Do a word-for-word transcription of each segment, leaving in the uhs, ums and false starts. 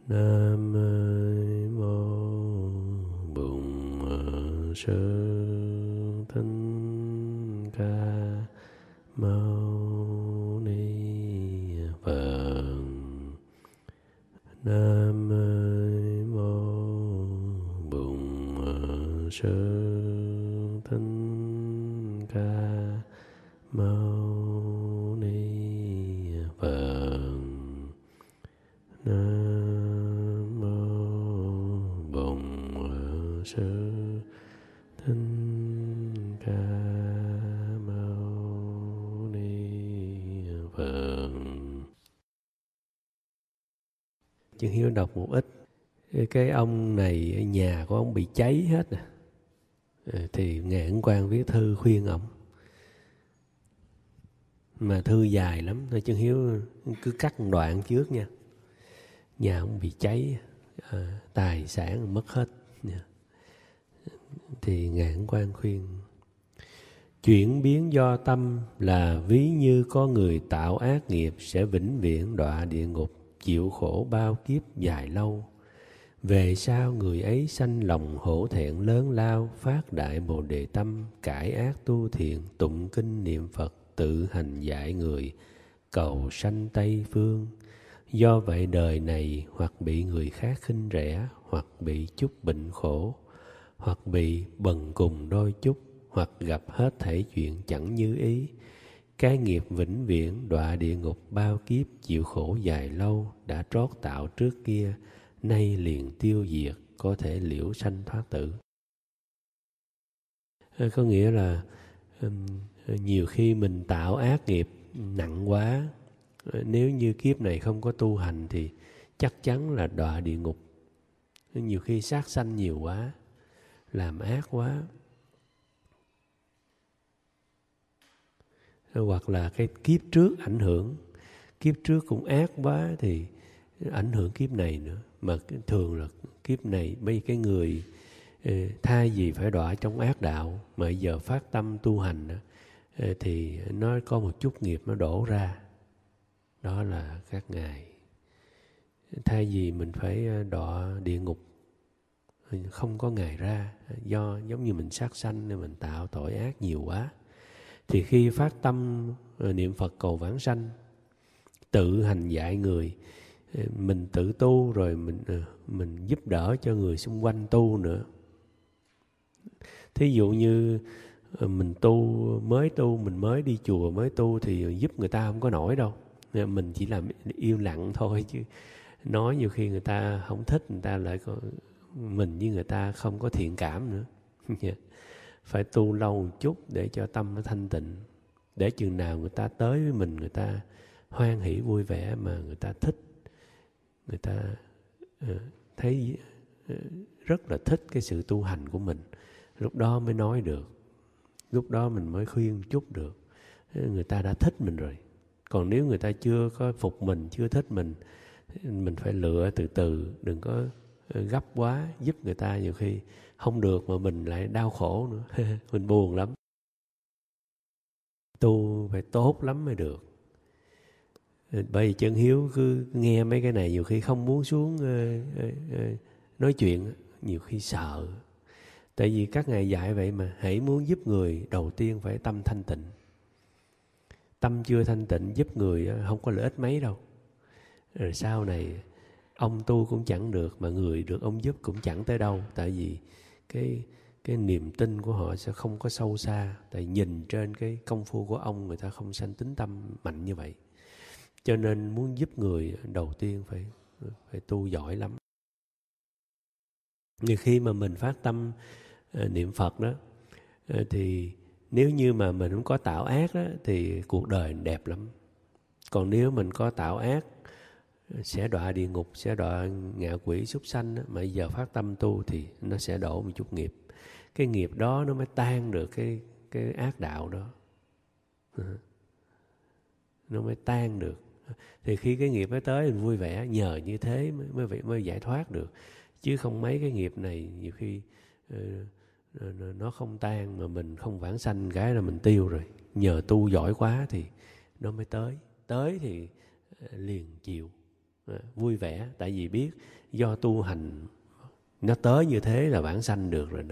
Nam mô Bổn Sư Thích Ca Mâu Ni Phật. Nam mô Bổn Sư Thích Ca Mâu Ni Phật. Nam mô Bổn Sư Thích Ca Mâu Ni Phật. Chân Hiếu đọc một ít. Cái ông này nhà của ông bị cháy hết nè, thì Ngài Ấn Quang viết thư khuyên ông, mà thư dài lắm thôi. Chân Hiếu cứ cắt một đoạn trước nha. Nhà ông bị cháy, à, tài sản mất hết nha. Thì Ngài Ấn Quang khuyên: chuyển biến do tâm là ví như có người tạo ác nghiệp sẽ vĩnh viễn đọa địa ngục, chịu khổ bao kiếp dài lâu. Về sau người ấy sanh lòng hổ thẹn lớn lao, phát đại bồ đề tâm, cải ác tu thiện, tụng kinh niệm Phật, tự hành dạy người, cầu sanh Tây Phương. Do vậy đời này hoặc bị người khác khinh rẻ, hoặc bị chút bệnh khổ, hoặc bị bần cùng đôi chút, hoặc gặp hết thảy chuyện chẳng như ý. Cái nghiệp vĩnh viễn đọa địa ngục bao kiếp, chịu khổ dài lâu, đã trót tạo trước kia, nay liền tiêu diệt, có thể liễu sanh thoát tử. Có nghĩa là nhiều khi mình tạo ác nghiệp nặng quá, nếu như kiếp này không có tu hành thì chắc chắn là đọa địa ngục. Nhiều khi sát sanh nhiều quá, làm ác quá, hoặc là cái kiếp trước ảnh hưởng, kiếp trước cũng ác quá thì ảnh hưởng kiếp này nữa. Mà thường là kiếp này mấy cái người thay vì phải đọa trong ác đạo mà giờ phát tâm tu hành thì nó có một chút nghiệp nó đổ ra. Đó là các ngài thay vì mình phải đọa địa ngục, không có ngài ra, do giống như mình sát sanh nên mình tạo tội ác nhiều quá. Thì khi phát tâm niệm Phật cầu vãng sanh, tự hành dạy người, mình tự tu rồi mình mình giúp đỡ cho người xung quanh tu nữa. Thí dụ như mình tu mới tu, mình mới đi chùa mới tu thì giúp người ta không có nổi đâu. Mình chỉ làm yêu lặng thôi, chứ nói nhiều khi người ta không thích, người ta lại có, mình với người ta không có thiện cảm nữa. Phải tu lâu một chút để cho tâm nó thanh tịnh, để chừng nào người ta tới với mình, người ta hoan hỷ vui vẻ, mà người ta thích, người ta uh, thấy uh, rất là thích cái sự tu hành của mình, lúc đó mới nói được, lúc đó mình mới khuyên chút được. Người ta đã thích mình rồi. Còn nếu người ta chưa có phục mình, chưa thích mình, mình phải lựa từ từ, đừng có gấp quá. Giúp người ta nhiều khi không được mà mình lại đau khổ nữa. Mình buồn lắm. Tu phải tốt lắm mới được. Bởi vì Chân Hiếu cứ nghe mấy cái này nhiều khi không muốn xuống uh, uh, nói chuyện, nhiều khi sợ. Tại vì các ngài dạy vậy mà, hãy muốn giúp người đầu tiên phải tâm thanh tịnh. Tâm chưa thanh tịnh giúp người không có lợi ích mấy đâu. Rồi sau này ông tu cũng chẳng được, mà người được ông giúp cũng chẳng tới đâu. Tại vì cái cái niềm tin của họ sẽ không có sâu xa. Tại nhìn trên cái công phu của ông, người ta không sanh tín tâm mạnh như vậy. Cho nên muốn giúp người đầu tiên phải phải tu giỏi lắm. Như khi mà mình phát tâm uh, niệm Phật đó, uh, thì nếu như mà mình không có tạo ác đó, thì cuộc đời đẹp lắm. Còn nếu mình có tạo ác, sẽ đọa địa ngục, sẽ đọa ngạ quỷ súc sanh đó, mà giờ phát tâm tu thì nó sẽ đổ một chút nghiệp. Cái nghiệp đó nó mới tan được cái, cái ác đạo đó. Nó mới tan được. Thì khi cái nghiệp mới tới mình vui vẻ, nhờ như thế mới, mới, mới giải thoát được. Chứ không mấy cái nghiệp này nhiều khi uh, nó không tan mà mình không vãng sanh cái là mình tiêu rồi. Nhờ tu giỏi quá thì nó mới tới. Tới thì liền chịu. vui vẻ, tại vì biết do tu hành nó tới như thế là vãng sanh được rồi đó.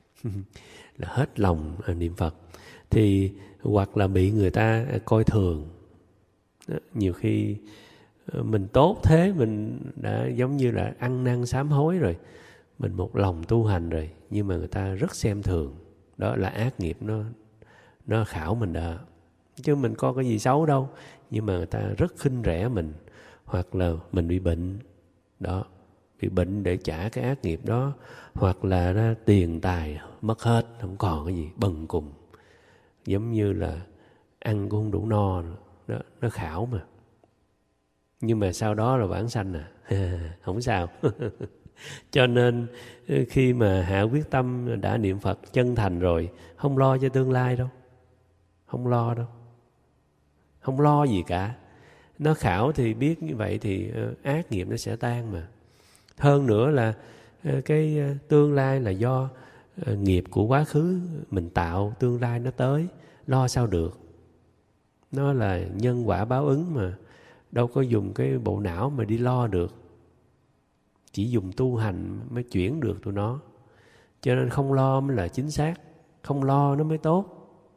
Là hết lòng niệm Phật. Thì hoặc là bị người ta coi thường. Nhiều khi mình tốt thế, mình đã giống như là ăn năn sám hối rồi, mình một lòng tu hành rồi, nhưng mà người ta rất xem thường. Đó là ác nghiệp nó nó khảo mình đó. Chứ mình có cái gì xấu đâu, nhưng mà người ta rất khinh rẻ mình. Hoặc là mình bị bệnh đó, bị bệnh để trả cái ác nghiệp đó, hoặc là đó, tiền tài mất hết, không còn cái gì, bần cùng, giống như là ăn cũng không đủ no nữa. Đó, nó khảo mà. Nhưng mà sau đó là vãng sanh à. Không sao. Cho nên khi mà hạ quyết tâm đã niệm Phật chân thành rồi, không lo cho tương lai đâu. Không lo đâu. Không lo gì cả. Nó khảo thì biết như vậy thì ác nghiệp nó sẽ tan mà. Hơn nữa là cái tương lai là do nghiệp của quá khứ mình tạo, tương lai nó tới, lo sao được. Nó là nhân quả báo ứng mà, đâu có dùng cái bộ não mà đi lo được. Chỉ dùng tu hành mới chuyển được tụi nó. Cho nên không lo mới là chính xác, không lo nó mới tốt.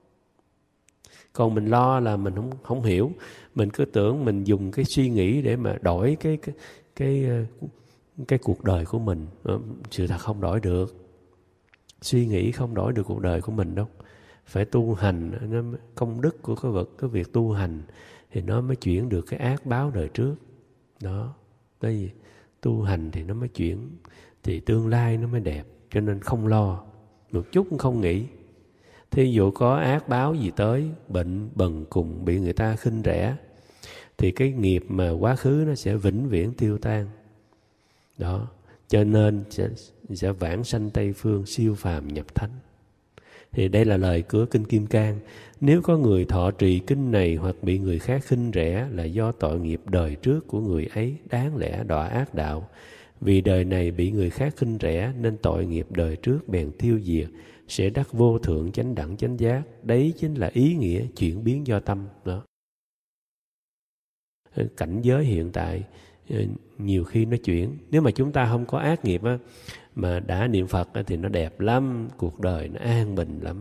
Còn mình lo là mình không không hiểu, mình cứ tưởng mình dùng cái suy nghĩ để mà đổi cái cái cái cái cuộc đời của mình. Sự thật không đổi được. Suy nghĩ không đổi được cuộc đời của mình đâu. Phải tu hành, nó công đức của cái vật, cái việc tu hành thì nó mới chuyển được cái ác báo đời trước. Đó. Cái gì? Tu hành thì nó mới chuyển, thì tương lai nó mới đẹp. Cho nên không lo, một chút cũng không nghĩ. Thí dụ có ác báo gì tới, bệnh, bần cùng, bị người ta khinh rẻ, thì cái nghiệp mà quá khứ nó sẽ vĩnh viễn tiêu tan. Đó. Cho nên sẽ, sẽ vãng sanh Tây Phương, siêu phàm nhập thánh. Thì đây là lời của Kinh Kim Cang. Nếu có người thọ trì kinh này hoặc bị người khác khinh rẻ là do tội nghiệp đời trước của người ấy đáng lẽ đọa ác đạo. Vì đời này bị người khác khinh rẻ nên tội nghiệp đời trước bèn tiêu diệt, sẽ đắc vô thượng chánh đẳng chánh giác. Đấy chính là ý nghĩa chuyển biến do tâm đó. Cảnh giới hiện tại nhiều khi nó chuyển. Nếu mà chúng ta không có ác nghiệp á, mà đã niệm Phật á, thì nó đẹp lắm, cuộc đời nó an bình lắm.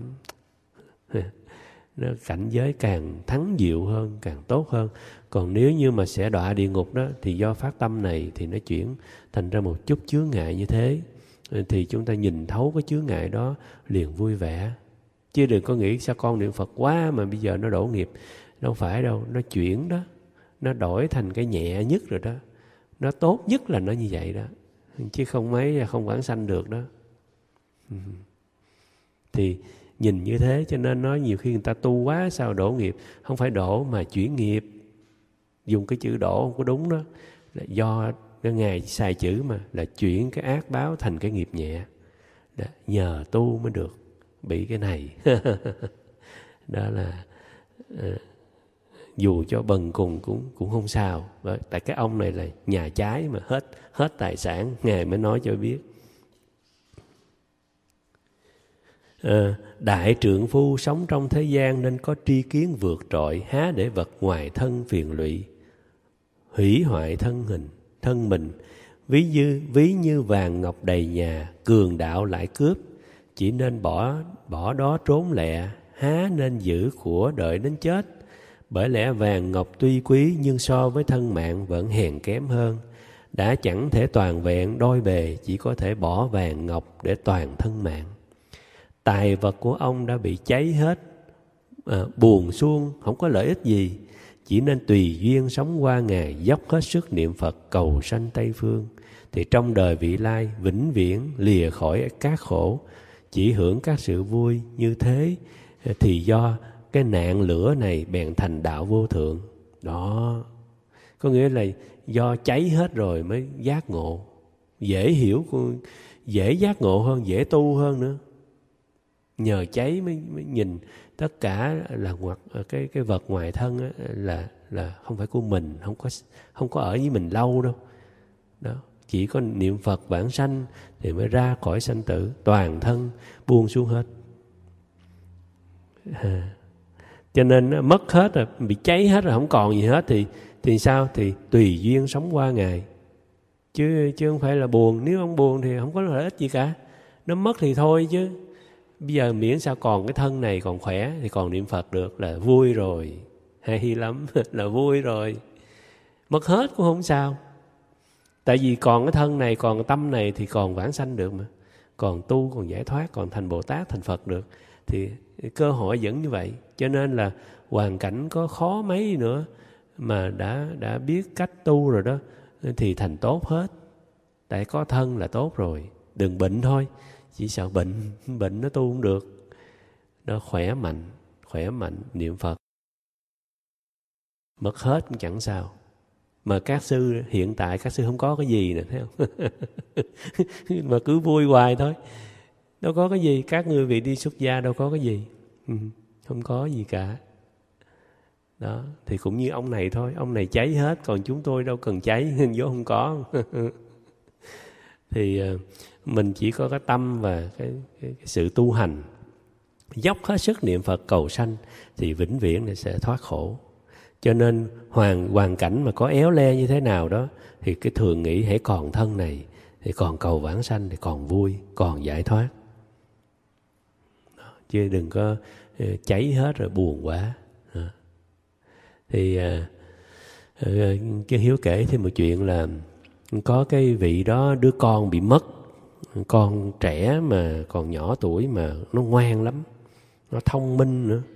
Nó cảnh giới càng thắng diệu hơn, càng tốt hơn. Còn nếu như mà sẽ đọa địa ngục đó, thì do phát tâm này thì nó chuyển thành ra một chút chướng ngại như thế. Thì chúng ta nhìn thấu cái chướng ngại đó liền vui vẻ. Chứ đừng có nghĩ sao con niệm Phật quá mà bây giờ nó đổ nghiệp. Đâu phải đâu, nó chuyển đó. Nó đổi thành cái nhẹ nhất rồi đó. Nó tốt nhất là nó như vậy đó. Chứ không mấy không vãng sanh được đó. Thì nhìn như thế cho nên nói nhiều khi người ta tu quá sao đổ nghiệp. Không phải đổ mà chuyển nghiệp. Dùng cái chữ đổ không có đúng đó. Là do cái Ngài xài chữ mà là chuyển cái ác báo thành cái nghiệp nhẹ. Đó, nhờ tu mới được bị cái này. Đó là uh, dù cho bần cùng cũng cũng không sao. Bởi, tại cái ông này là nhà trái mà hết hết tài sản, Ngài mới nói cho biết. À, đại trượng phu sống trong thế gian nên có tri kiến vượt trội, há để vật ngoài thân phiền lụy, hủy hoại thân hình thân mình. Ví như ví như vàng ngọc đầy nhà, cường đạo lại cướp, chỉ nên bỏ bỏ đó trốn lẹ, há nên giữ của đợi đến chết. Bởi lẽ vàng ngọc tuy quý nhưng so với thân mạng vẫn hèn kém hơn. Đã chẳng thể toàn vẹn đôi bề, chỉ có thể bỏ vàng ngọc để toàn thân mạng. Tài vật của ông đã bị cháy hết, à, buồn xuông, không có lợi ích gì. Chỉ nên tùy duyên sống qua ngày, dốc hết sức niệm Phật cầu sanh Tây Phương. Thì trong đời vị lai vĩnh viễn lìa khỏi các khổ, chỉ hưởng các sự vui như thế. Thì do cái nạn lửa này bèn thành đạo vô thượng. Đó, có nghĩa là do cháy hết rồi mới giác ngộ. Dễ hiểu, dễ giác ngộ hơn, dễ tu hơn nữa. Nhờ cháy mới, mới nhìn tất cả là ngoặt cái cái vật ngoài thân á, là là không phải của mình, không có không có ở với mình lâu đâu. Đó, chỉ có niệm Phật vãng sanh thì mới ra khỏi sanh tử, toàn thân buông xuống hết. À, cho nên mất hết rồi, bị cháy hết rồi, không còn gì hết thì thì sao? Thì tùy duyên sống qua ngày. Chứ, chứ không phải là buồn. Nếu ông buồn thì không có lợi ích gì cả. Nó mất thì thôi chứ. Bây giờ miễn sao còn cái thân này còn khỏe thì còn niệm Phật được là vui rồi. Hay lắm, là vui rồi. Mất hết cũng không sao. Tại vì còn cái thân này, còn cái tâm này thì còn vãng sanh được mà. Còn tu, còn giải thoát, còn thành Bồ Tát, thành Phật được. Thì cơ hội vẫn như vậy. Cho nên là hoàn cảnh có khó mấy nữa mà đã, đã biết cách tu rồi đó thì thành tốt hết. Tại có thân là tốt rồi. Đừng bệnh thôi. Chỉ sợ bệnh, bệnh nó tu không được. Nó khỏe mạnh, khỏe mạnh, niệm Phật. Mất hết cũng chẳng sao. Mà các sư hiện tại các sư không có cái gì nè, thấy không? Mà cứ vui hoài thôi. Đâu có cái gì, các người vị đi xuất gia đâu có cái gì. Không có gì cả. Đó, thì cũng như ông này thôi, ông này cháy hết, còn chúng tôi đâu cần cháy, vô không có. Thì mình chỉ có cái tâm và cái, cái, cái sự tu hành, dốc hết sức niệm Phật cầu sanh thì vĩnh viễn này sẽ thoát khổ. Cho nên hoàn, hoàn cảnh mà có éo le như thế nào đó thì cái thường nghĩ hãy còn thân này thì còn cầu vãng sanh thì còn vui, còn giải thoát. Đó, chứ đừng có cháy hết rồi buồn quá. Đó. Thì chứ Hiếu kể thêm một chuyện là có cái vị đó đứa con bị mất, con trẻ mà còn nhỏ tuổi mà nó ngoan lắm, nó thông minh nữa.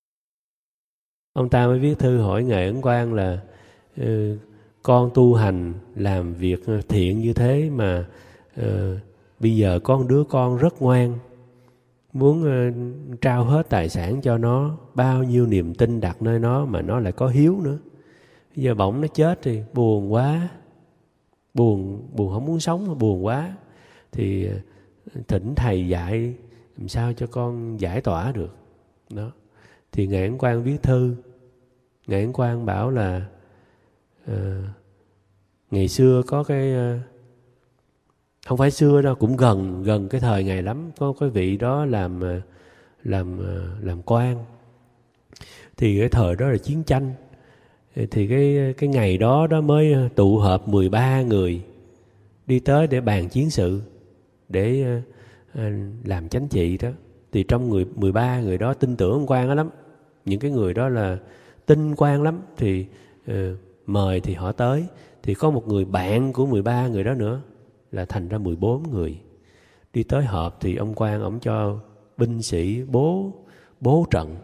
Ông ta mới viết thư hỏi Ngài Ấn Quang là uh, con tu hành làm việc thiện như thế mà uh, bây giờ có một đứa con rất ngoan, muốn uh, trao hết tài sản cho nó, bao nhiêu niềm tin đặt nơi nó mà nó lại có hiếu nữa. Bây giờ bỗng nó chết thì buồn quá, buồn buồn không muốn sống, buồn quá. Thì uh, thỉnh thầy dạy làm sao cho con giải tỏa được. Đó. Thì Ngài Ấn Quang viết thư. Ngài Ấn Quang bảo là uh, ngày xưa có cái uh, không phải xưa đâu, cũng gần gần cái thời Ngài lắm, có cái vị đó làm uh, làm uh, làm quan. Thì cái thời đó là chiến tranh. Thì cái cái ngày đó đó mới tụ họp mười ba người đi tới để bàn chiến sự, để uh, uh, làm chánh trị đó. Thì trong người mười ba người đó tin tưởng ông Quang đó lắm. Những cái người đó là tin Quang lắm. Thì uh, mời thì họ tới. Thì có một người bạn của mười ba người đó nữa, là thành ra mười bốn người. Đi tới họp thì ông Quang ông cho binh sĩ bố bố trận,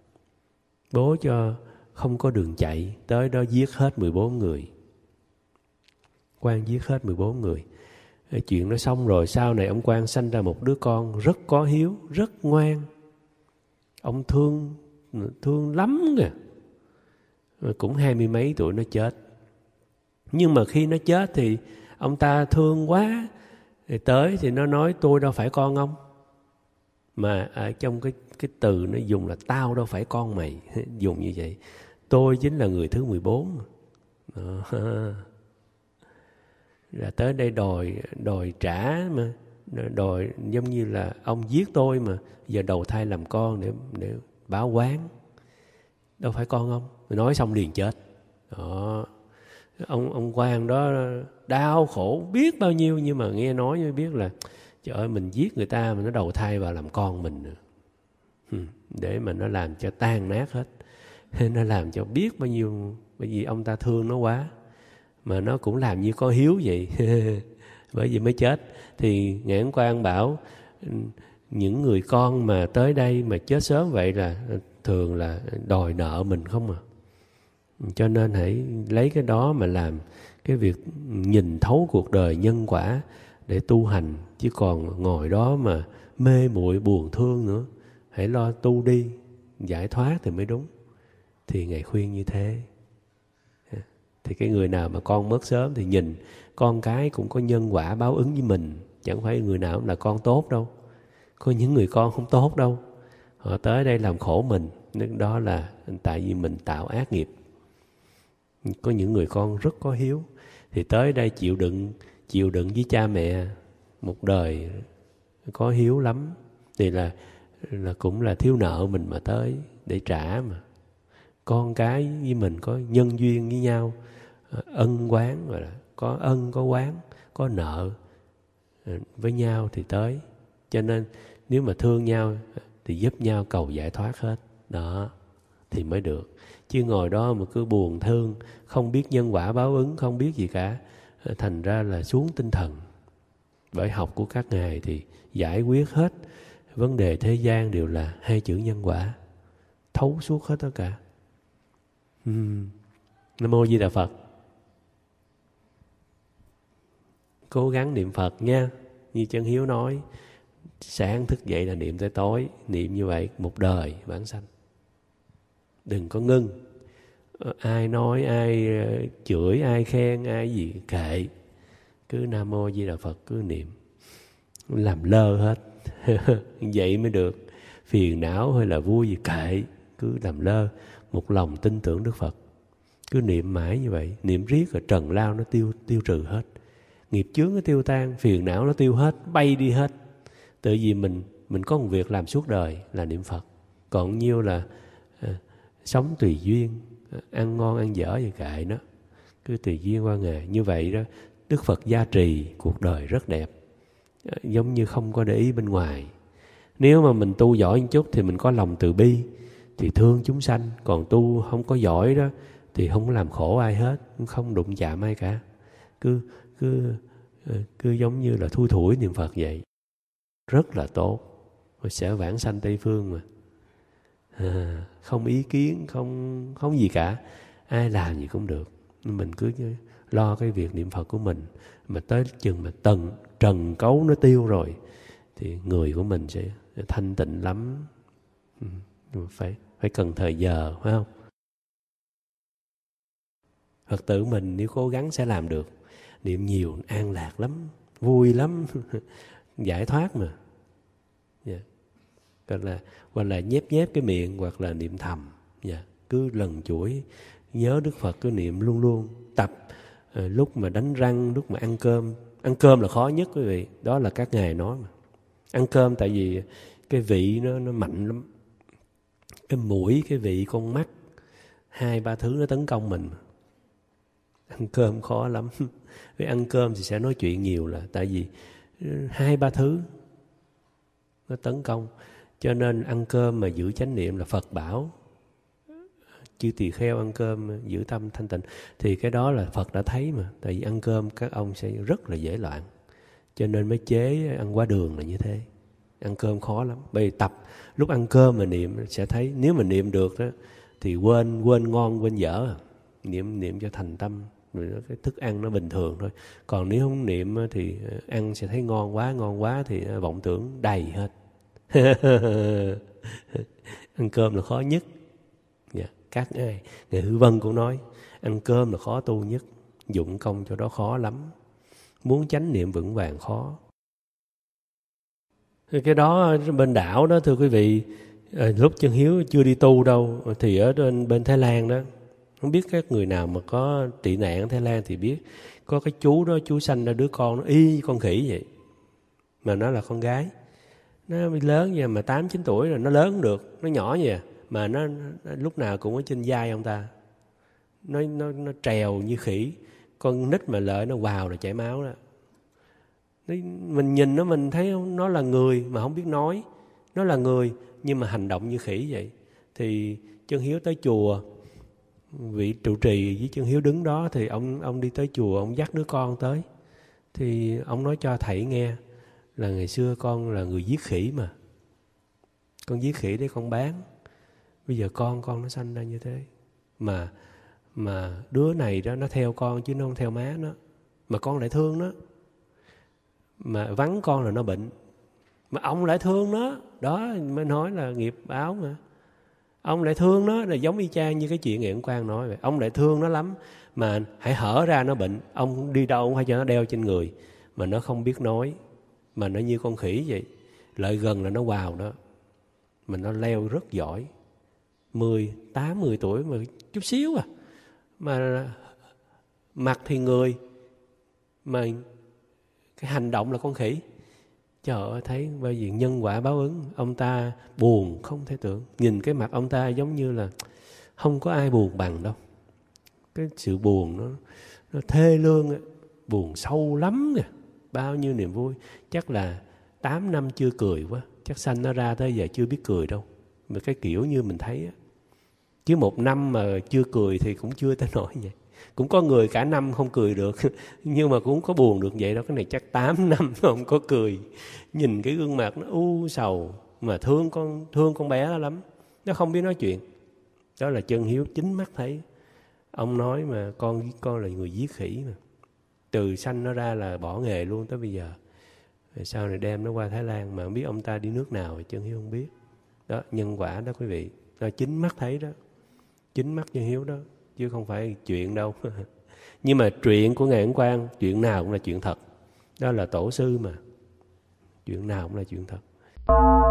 bố cho không có đường chạy, tới đó giết hết mười bốn người. Quang giết hết mười bốn người. Chuyện nó xong rồi, sau này ông Quang sanh ra một đứa con rất có hiếu, rất ngoan. Ông thương, thương lắm kìa. Cũng hai mươi mấy tuổi nó chết. Nhưng mà khi nó chết thì ông ta thương quá. Thì tới thì nó nói tôi đâu phải con ông. Mà ở trong cái, cái từ nó dùng là tao đâu phải con mày. Dùng như vậy. Tôi chính là người thứ mười bốn. Đó. Là tới đây đòi đòi trả mà, đòi giống như là ông giết tôi mà giờ đầu thai làm con để để báo oán. Đâu phải con ông. Nói xong liền chết. Đó. Ông ông Quang đó đau khổ biết bao nhiêu, nhưng mà nghe nói mới biết là trời ơi, mình giết người ta mà nó đầu thai vào làm con mình nữa. Để mà nó làm cho tan nát hết. Nó làm cho biết bao nhiêu, bởi vì ông ta thương nó quá. Mà nó cũng làm như có hiếu vậy. Bởi vì mới chết. Thì Ngài Ấn Quang bảo những người con mà tới đây mà chết sớm vậy là thường là đòi nợ mình không à. Cho nên hãy lấy cái đó mà làm cái việc nhìn thấu cuộc đời nhân quả để tu hành. Chứ còn ngồi đó mà mê muội buồn thương nữa. Hãy lo tu đi, giải thoát thì mới đúng. Thì Ngài khuyên như thế. Thì cái người nào mà con mất sớm thì nhìn con cái cũng có nhân quả báo ứng với mình. Chẳng phải người nào cũng là con tốt đâu. Có những người con không tốt đâu. Họ tới đây làm khổ mình. Đó là tại vì mình tạo ác nghiệp. Có những người con rất có hiếu. Thì tới đây chịu đựng, chịu đựng với cha mẹ một đời có hiếu lắm. Thì là, là cũng là thiếu nợ mình mà tới để trả mà. con cái với mình có nhân duyên với nhau, ân oán, gọi là có ân có oán, có nợ với nhau thì tới. Cho nên nếu mà thương nhau thì giúp nhau cầu giải thoát hết. Đó, thì mới được. Chứ ngồi đó mà cứ buồn thương, không biết nhân quả báo ứng, không biết gì cả, thành ra là xuống tinh thần. Bởi học của các ngài thì giải quyết hết vấn đề thế gian đều là hai chữ nhân quả, thấu suốt hết tất cả. uhm. Nam Mô Di Đà Phật. Cố gắng niệm Phật nha. Như Chân Hiếu nói, sáng thức dậy là niệm tới tối. Niệm như vậy một đời vãng sanh. Đừng có ngưng. Ai nói, ai chửi, ai khen, ai gì kệ, cứ Nam Mô Di Đà Phật cứ niệm. Làm lơ hết. Vậy mới được. Phiền não hay là vui gì kệ, cứ làm lơ. Một lòng tin tưởng Đức Phật, cứ niệm mãi như vậy. Niệm riết rồi trần lao nó tiêu tiêu trừ hết, nghiệp chướng nó tiêu tan, phiền não nó tiêu hết, bay đi hết. Tự vì mình mình có một việc làm suốt đời là niệm Phật. Còn nhiêu là à, sống tùy duyên, ăn ngon ăn dở gì kệ nó, cứ tùy duyên qua ngày. Như vậy đó, Đức Phật gia trì cuộc đời rất đẹp, à, giống như không có để ý bên ngoài. Nếu mà mình tu giỏi một chút thì mình có lòng từ bi thì thương chúng sanh. Còn tu không có giỏi đó thì không có làm khổ ai hết, không đụng chạm ai cả. Cứ cứ cứ giống như là thui thủi niệm Phật vậy, rất là tốt. Rồi sẽ vãng sanh Tây Phương mà, à, không ý kiến, không không gì cả, ai làm gì cũng được. Mình cứ lo cái việc niệm Phật của mình. Mà tới chừng mà tần trần cấu nó tiêu rồi thì người của mình sẽ thanh tịnh lắm. Ừ, phải phải cần thời giờ, phải không? Phật tử mình nếu cố gắng sẽ làm được. Niệm nhiều an lạc lắm, vui lắm, giải thoát mà. Yeah. Hoặc là, hoặc là nhép nhép cái miệng, hoặc là niệm thầm. Yeah. Cứ lần chuỗi nhớ Đức Phật, cứ niệm luôn luôn. Tập à, lúc mà đánh răng, lúc mà ăn cơm. Ăn cơm là khó nhất quý vị. Đó là các ngài nói mà. Ăn cơm tại vì cái vị nó, nó mạnh lắm. Cái mũi, cái vị, con mắt, hai ba thứ nó tấn công mình. Ăn cơm khó lắm. Vì ăn cơm thì sẽ nói chuyện nhiều, là tại vì hai ba thứ nó tấn công. Cho nên ăn cơm mà giữ chánh niệm là Phật bảo. Chư tỳ kheo ăn cơm giữ tâm thanh tịnh, thì cái đó là Phật đã thấy mà. Tại vì ăn cơm các ông sẽ rất là dễ loạn, cho nên mới chế ăn qua đường là như thế. Ăn cơm khó lắm. Bởi vì tập lúc ăn cơm mà niệm sẽ thấy, nếu mà niệm được đó thì quên quên ngon quên dở. Niệm niệm cho thành tâm, rồi cái thức ăn nó bình thường thôi. Còn nếu không niệm thì ăn sẽ thấy ngon quá, ngon quá thì vọng tưởng đầy hết. Ăn cơm là khó nhất. Yeah. Các ngài, ngài Hư Vân cũng nói ăn cơm là khó tu nhất, dụng công cho đó khó lắm. Muốn chánh niệm vững vàng khó. Cái đó bên đảo đó thưa quý vị, lúc Chân Hiếu chưa đi tu đâu, thì ở bên, bên Thái Lan đó, không biết các người nào mà có tị nạn ở Thái Lan thì biết, có cái chú đó, chú sanh ra đứa con nó y con khỉ vậy, mà nó là con gái. Nó lớn vậy mà tám chín tuổi rồi, nó lớn không được, nó nhỏ vậy mà nó, nó lúc nào cũng ở trên vai ông ta. Nó nó nó trèo như khỉ, con nít mà lợi nó vào là chảy máu đó. Mình nhìn nó mình thấy nó là người mà không biết nói, nó là người nhưng mà hành động như khỉ vậy. Thì Chân Hiếu tới chùa, vị trụ trì với Chân Hiếu đứng đó, thì ông ông đi tới chùa, ông dắt đứa con tới, thì ông nói cho thầy nghe là ngày xưa con là người giết khỉ mà, con giết khỉ để con bán, bây giờ con con nó sanh ra như thế, mà mà đứa này đó nó theo con chứ nó không theo má nó, mà con lại thương nó, mà vắng con là nó bệnh, mà ông lại thương nó, đó mới nói là nghiệp báo mà. Ông lại thương nó là giống y chang như cái chuyện Nghệ Quang nói vậy. Ông lại thương nó lắm, mà hãy hở ra nó bệnh, ông đi đâu ông phải cho nó đeo trên người, mà nó không biết nói, mà nó như con khỉ vậy, lại gần là nó vào đó, mà nó leo rất giỏi, mười tám mười tuổi mà chút xíu à, mà mặt thì người, mà cái hành động là con khỉ. Trời ơi, thấy bởi vì nhân quả báo ứng, ông ta buồn không thể tưởng. Nhìn cái mặt ông ta giống như là Không có ai buồn bằng đâu. Cái sự buồn nó, nó thê lương, buồn sâu lắm kìa. Bao nhiêu niềm vui. Chắc là tám năm chưa cười quá. Chắc sanh nó ra tới giờ chưa biết cười đâu. Mà cái kiểu như mình thấy á. Chứ một năm mà chưa cười thì cũng chưa tới nỗi vậy. Cũng có người cả năm không cười được. Nhưng mà cũng có buồn được vậy đâu. Cái này chắc tám năm không có cười. Nhìn cái gương mặt nó u sầu. Mà thương con thương con bé đó lắm. Nó không biết nói chuyện. Đó là chân hiếu chính mắt thấy. Ông nói mà con con là người giết khỉ mà. Từ sanh nó ra là bỏ nghề luôn tới bây giờ. Rồi sau này đem nó qua Thái Lan. Mà không biết ông ta đi nước nào chân hiếu không biết. Đó, nhân quả đó quý vị. Đó, chính mắt thấy đó. Chính mắt chân hiếu đó. Chứ không phải chuyện đâu. Nhưng mà chuyện của Ngài Ấn Quang, chuyện nào cũng là chuyện thật. Đó là tổ sư mà. Chuyện nào cũng là chuyện thật.